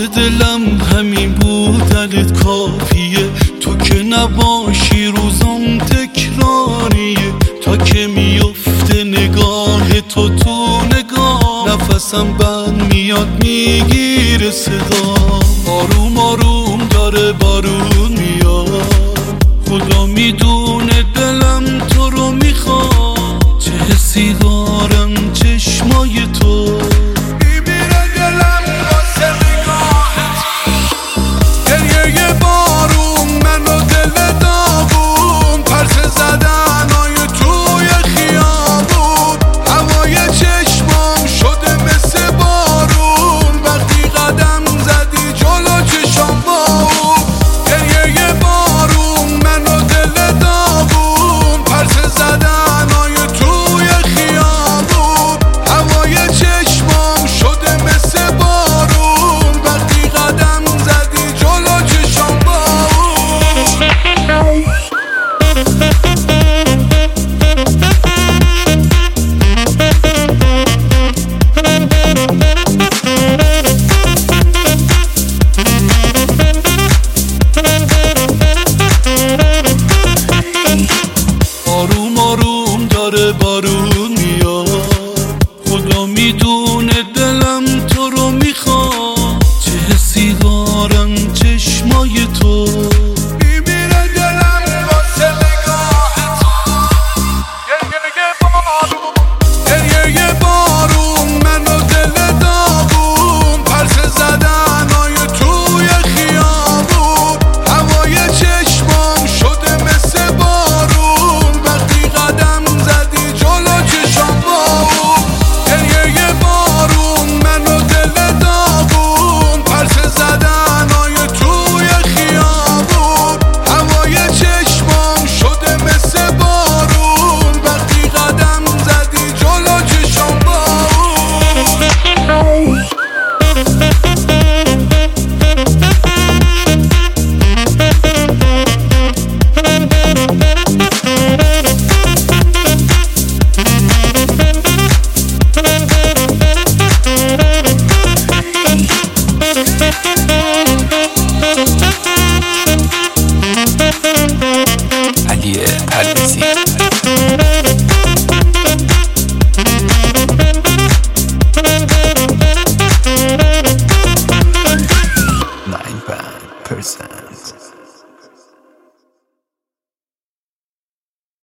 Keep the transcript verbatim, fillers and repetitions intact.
دلم همین بودنت کافیه، تو که نباشی روزم تکراریه، تا که میفته نگاه تو تو نگاه، نفسم بند میاد میگیره صدا، آروم آروم داره بارون میاد، خدا میدونه دلم تو رو میخواد، چه حسی دارم چشمای تو